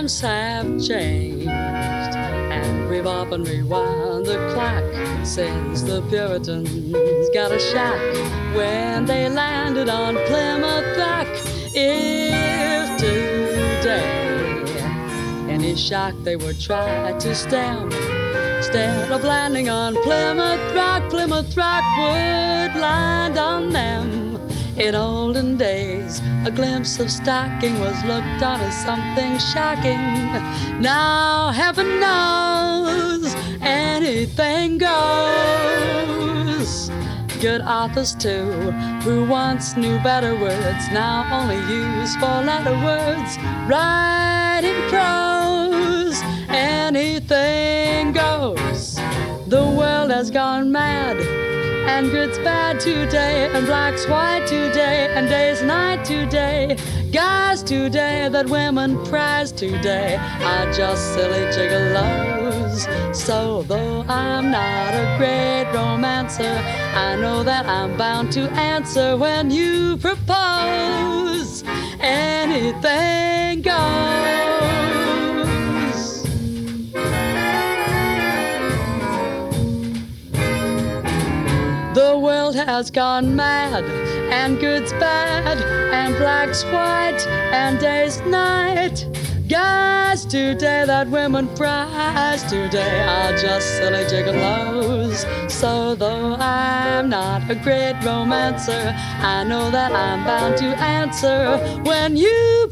Times have changed, and we've often rewound the clock since the Puritans got a shock when they landed on Plymouth Rock. If today any shock they would try to stem, instead of landing on Plymouth Rock would land on them. In olden days, a glimpse of stocking was looked on as something shocking. Now, heaven knows, anything goes. Good authors, too, who once knew better words, now only use four-letter words. Write in prose, anything goes. The world has gone mad, and good's bad today, and black's white today, and day's night today. Guys today that women prize today are just silly gigolos. So though I'm not a great romancer, I know that I'm bound to answer when you propose. Anything goes. The world has gone mad, and good's bad, and black's white, and day's night. Guys today that women prize today are just silly gigolos. So though I'm not a great romancer, I know that I'm bound to answer when you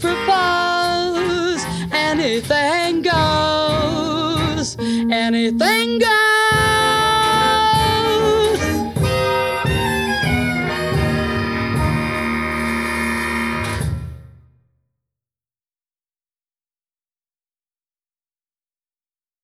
propose. Anything goes, anything goes.